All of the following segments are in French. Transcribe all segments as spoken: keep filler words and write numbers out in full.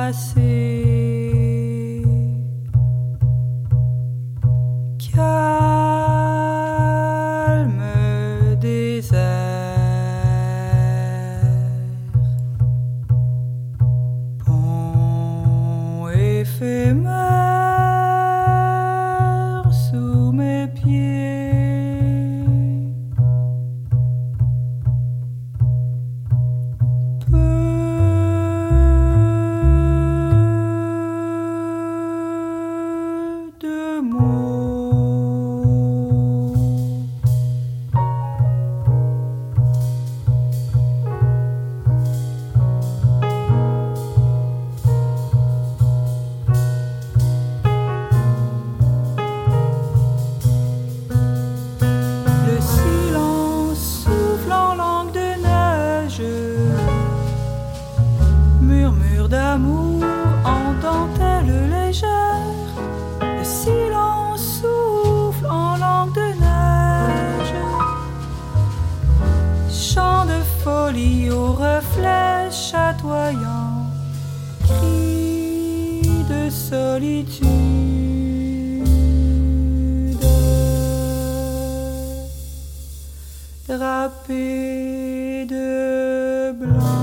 passé. Calme désert, pont éphémère sous mes pieds. De mots, le silence souffle en langue de neige, murmure d'amour en dentelle légère. Le silence souffle en langue de neige, chant de folie aux reflets chatoyants, cri de solitude, drapé de blanc.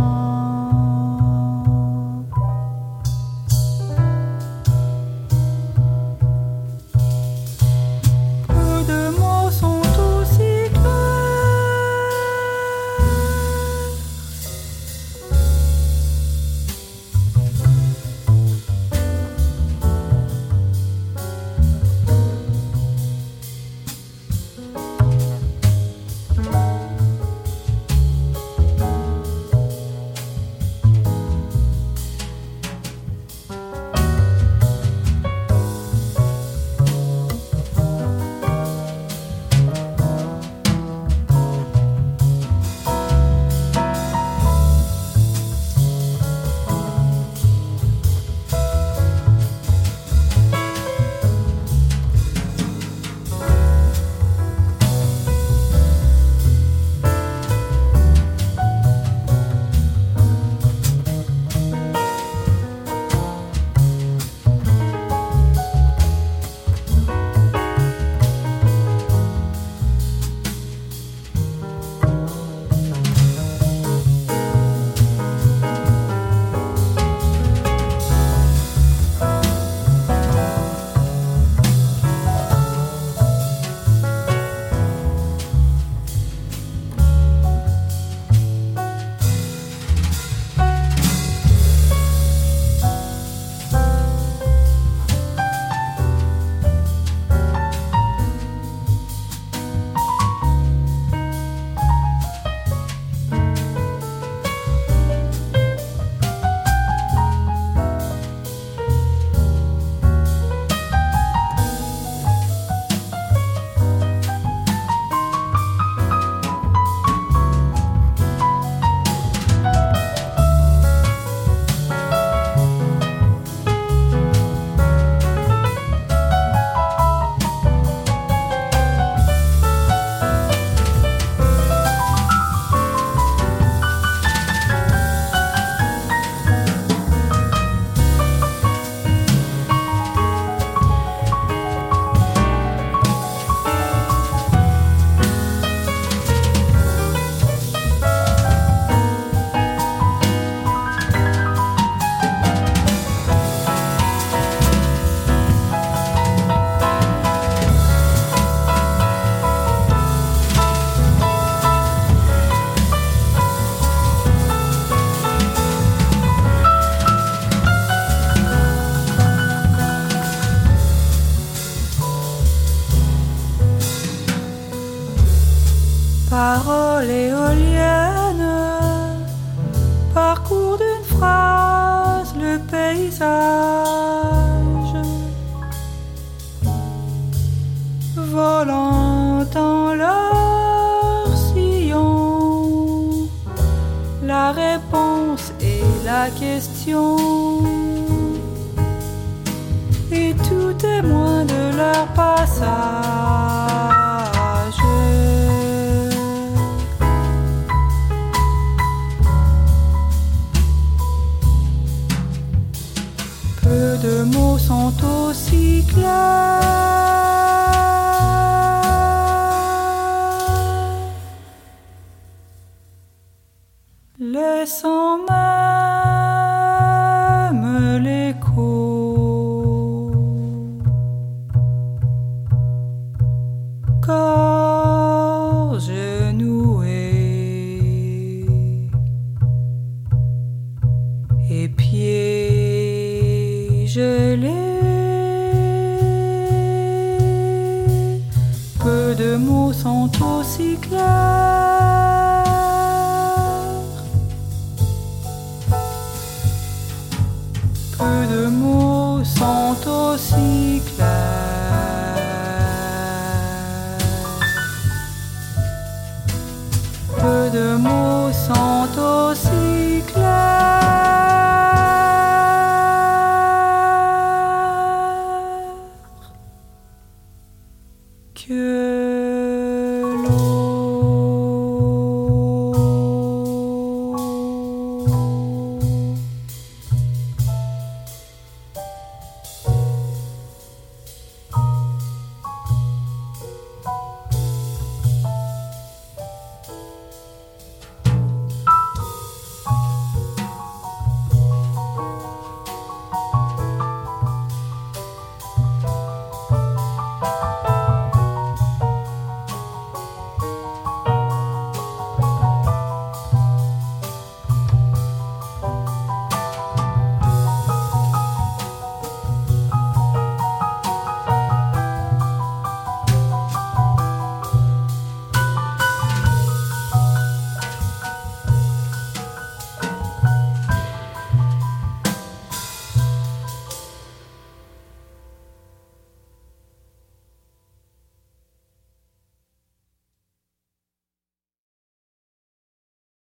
Parole éolienne, parcours d'une phrase le paysage, volant en leur sillon, la réponse et la question, et tout témoin de leur passage. Peu de mots sont aussi clairs, laissant même l'écho gorge nouée et pieds gelés. Peu de mots sont aussi clairs, peu de mots sont aussi clairs.